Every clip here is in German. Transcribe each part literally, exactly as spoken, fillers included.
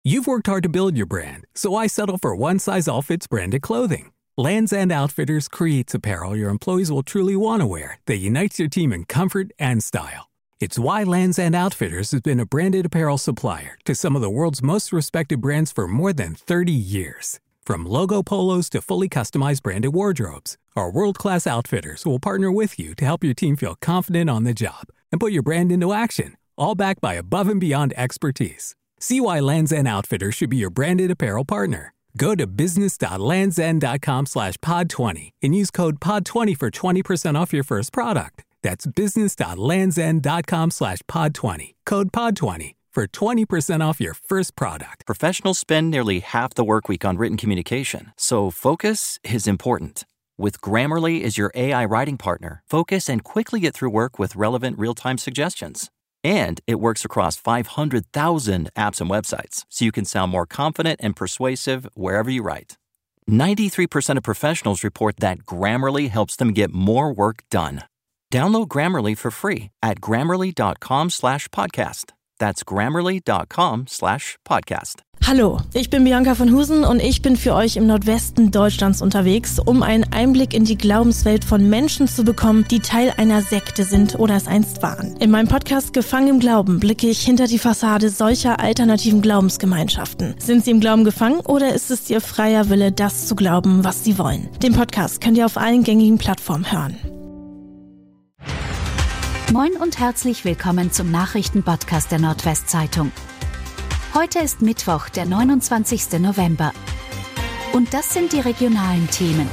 You've worked hard to build your brand, so why settle for one-size-all-fits branded clothing? Lands' End Outfitters creates apparel your employees will truly want to wear that unites your team in comfort and style. It's why Lands' End Outfitters has been a branded apparel supplier to some of the world's most respected brands for more than thirty years. From logo polos to fully customized branded wardrobes, our world-class outfitters will partner with you to help your team feel confident on the job and put your brand into action, all backed by above-and-beyond expertise. See why Lands' End Outfitters should be your branded apparel partner. Go to business.landsend.com slash pod 20 and use code pod twenty for twenty percent off your first product. That's business.landsend.com slash pod 20. Code pod twenty for twenty percent off your first product. Professionals spend nearly half the work week on written communication, so focus is important. With Grammarly as your A I writing partner, focus and quickly get through work with relevant real-time suggestions. And it works across five hundred thousand apps and websites, so you can sound more confident and persuasive wherever you write. ninety-three percent of professionals report that Grammarly helps them get more work done. Download Grammarly for free at grammarly.com slash podcast. That's grammarly.com slash podcast. Hallo, ich bin Bianca von Husen und ich bin für euch im Nordwesten Deutschlands unterwegs, um einen Einblick in die Glaubenswelt von Menschen zu bekommen, die Teil einer Sekte sind oder es einst waren. In meinem Podcast Gefangen im Glauben blicke ich hinter die Fassade solcher alternativen Glaubensgemeinschaften. Sind sie im Glauben gefangen oder ist es ihr freier Wille, das zu glauben, was sie wollen? Den Podcast könnt ihr auf allen gängigen Plattformen hören. Moin und herzlich willkommen zum Nachrichtenpodcast der Nordwestzeitung. Heute ist Mittwoch, der neunundzwanzigster November. Und das sind die regionalen Themen.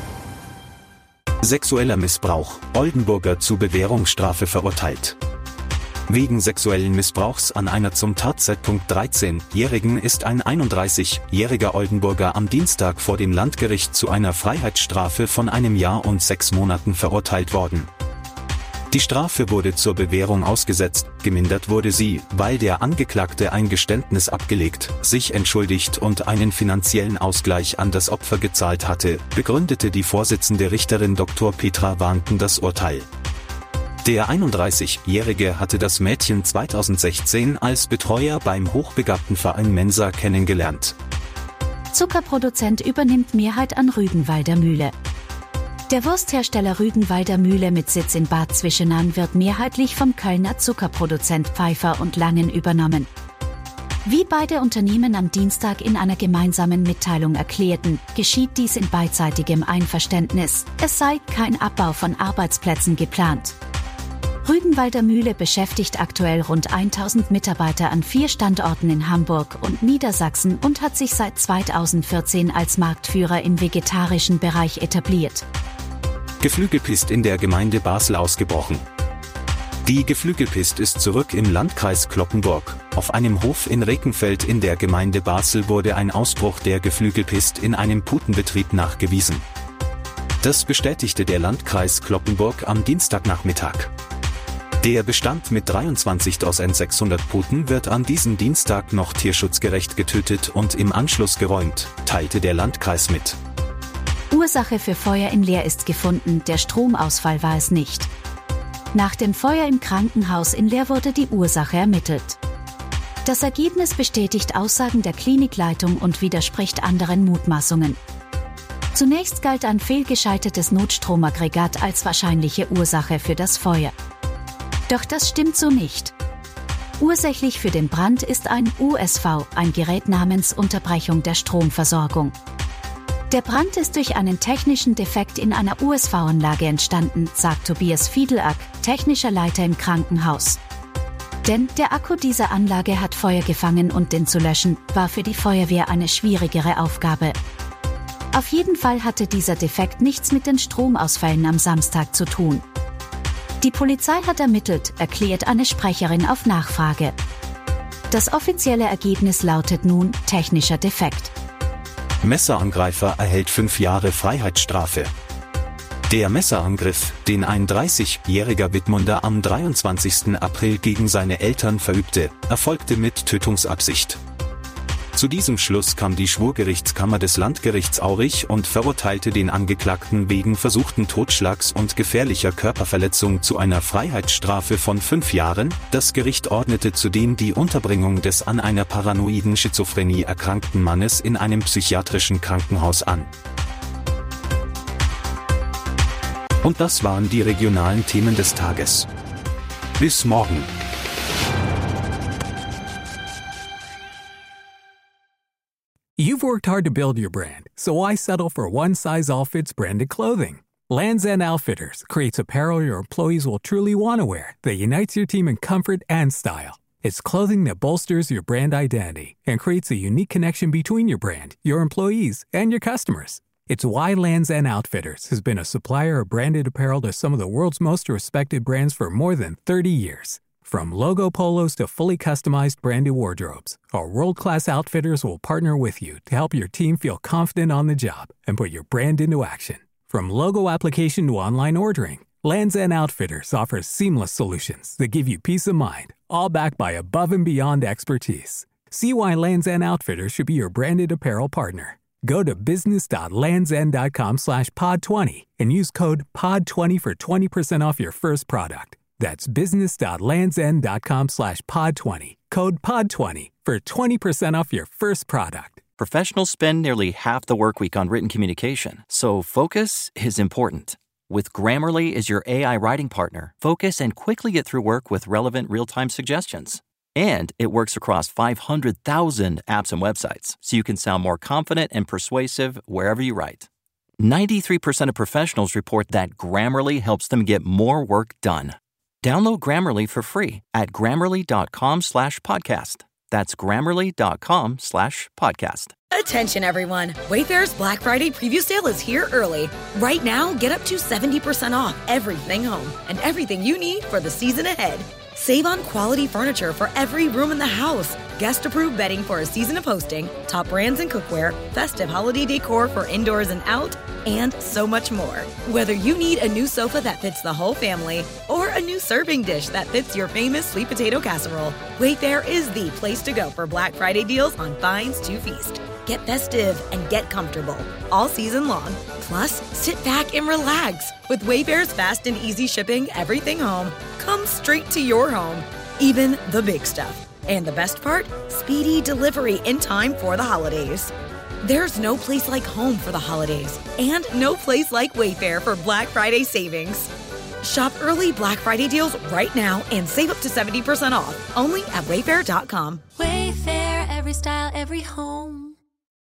Sexueller Missbrauch. Oldenburger zu Bewährungsstrafe verurteilt. Wegen sexuellen Missbrauchs an einer zum Tatzeitpunkt dreizehnjährigen ist ein einunddreißigjähriger Oldenburger am Dienstag vor dem Landgericht zu einer Freiheitsstrafe von einem Jahr und sechs Monaten verurteilt worden. Die Strafe wurde zur Bewährung ausgesetzt, gemindert wurde sie, weil der Angeklagte ein Geständnis abgelegt, sich entschuldigt und einen finanziellen Ausgleich an das Opfer gezahlt hatte, begründete die Vorsitzende Richterin Doktor Petra Warnken das Urteil. Der einunddreißigjährige hatte das Mädchen zweitausendsechzehn als Betreuer beim Hochbegabtenverein Mensa kennengelernt. Zuckerproduzent übernimmt Mehrheit an Rügenwalder Mühle. Der Wursthersteller Rügenwalder Mühle mit Sitz in Bad Zwischenahn wird mehrheitlich vom Kölner Zuckerproduzent Pfeiffer und Langen übernommen. Wie beide Unternehmen am Dienstag in einer gemeinsamen Mitteilung erklärten, geschieht dies in beidseitigem Einverständnis. Es sei kein Abbau von Arbeitsplätzen geplant. Rügenwalder Mühle beschäftigt aktuell rund tausend Mitarbeiter an vier Standorten in Hamburg und Niedersachsen und hat sich seit zweitausendvierzehn als Marktführer im vegetarischen Bereich etabliert. Geflügelpest in der Gemeinde Basel ausgebrochen. Die Geflügelpest ist zurück im Landkreis Cloppenburg. Auf einem Hof in Rekenfeld in der Gemeinde Basel wurde ein Ausbruch der Geflügelpest in einem Putenbetrieb nachgewiesen. Das bestätigte der Landkreis Cloppenburg am Dienstagnachmittag. Der Bestand mit dreiundzwanzigtausendsechshundert Puten wird an diesem Dienstag noch tierschutzgerecht getötet und im Anschluss geräumt, teilte der Landkreis mit. Ursache für Feuer in Leer ist gefunden, der Stromausfall war es nicht. Nach dem Feuer im Krankenhaus in Leer wurde die Ursache ermittelt. Das Ergebnis bestätigt Aussagen der Klinikleitung und widerspricht anderen Mutmaßungen. Zunächst galt ein fehlgeschaltetes Notstromaggregat als wahrscheinliche Ursache für das Feuer. Doch das stimmt so nicht. Ursächlich für den Brand ist ein U S V, ein Gerät namens Unterbrechung der Stromversorgung. Der Brand ist durch einen technischen Defekt in einer U S V-Anlage entstanden, sagt Tobias Fiedelack, technischer Leiter im Krankenhaus. Denn der Akku dieser Anlage hat Feuer gefangen und den zu löschen, war für die Feuerwehr eine schwierigere Aufgabe. Auf jeden Fall hatte dieser Defekt nichts mit den Stromausfällen am Samstag zu tun. Die Polizei hat ermittelt, erklärt eine Sprecherin auf Nachfrage. Das offizielle Ergebnis lautet nun technischer Defekt. Messerangreifer erhält fünf Jahre Freiheitsstrafe. Der Messerangriff, den ein dreißigjähriger Wittmunder am dreiundzwanzigsten April gegen seine Eltern verübte, erfolgte mit Tötungsabsicht. Zu diesem Schluss kam die Schwurgerichtskammer des Landgerichts Aurich und verurteilte den Angeklagten wegen versuchten Totschlags und gefährlicher Körperverletzung zu einer Freiheitsstrafe von fünf Jahren. Das Gericht ordnete zudem die Unterbringung des an einer paranoiden Schizophrenie erkrankten Mannes in einem psychiatrischen Krankenhaus an. Und das waren die regionalen Themen des Tages. Bis morgen. You've worked hard to build your brand, so why settle for one-size-all-fits branded clothing? Lands' End Outfitters creates apparel your employees will truly want to wear that unites your team in comfort and style. It's clothing that bolsters your brand identity and creates a unique connection between your brand, your employees, and your customers. It's why Lands' End Outfitters has been a supplier of branded apparel to some of the world's most respected brands for more than thirty years. From logo polos to fully customized branded wardrobes, our world-class outfitters will partner with you to help your team feel confident on the job and put your brand into action. From logo application to online ordering, Lands' End Outfitters offers seamless solutions that give you peace of mind, all backed by above and beyond expertise. See why Lands' End Outfitters should be your branded apparel partner. Go to business.landsend.com slash pod 20 and use code pod twenty for twenty percent off your first product. That's business.landsend.com slash pod 20. Code pod twenty for twenty percent off your first product. Professionals spend nearly half the work week on written communication, so focus is important. With Grammarly as your A I writing partner, focus and quickly get through work with relevant real-time suggestions. And it works across five hundred thousand apps and websites, so you can sound more confident and persuasive wherever you write. ninety-three percent of professionals report that Grammarly helps them get more work done. Download Grammarly for free at grammarly.com slash podcast. That's grammarly.com slash podcast. Attention, everyone. Wayfair's Black Friday preview sale is here early. Right now, get up to seventy percent off everything home and everything you need for the season ahead. Save on quality furniture for every room in the house, guest-approved bedding for a season of hosting, top brands in cookware, festive holiday decor for indoors and out, and so much more. Whether you need a new sofa that fits the whole family or a new serving dish that fits your famous sweet potato casserole, Wayfair is the place to go for Black Friday deals on finds to feast. Get festive and get comfortable all season long. Plus, sit back and relax. With Wayfair's fast and easy shipping everything home comes straight to your home, even the big stuff. And the best part? Speedy delivery in time for the holidays. There's no place like home for the holidays, and no place like Wayfair for Black Friday savings. Shop early Black Friday deals right now and save up to seventy percent off, only at wayfair dot com. Wayfair, every style, every home.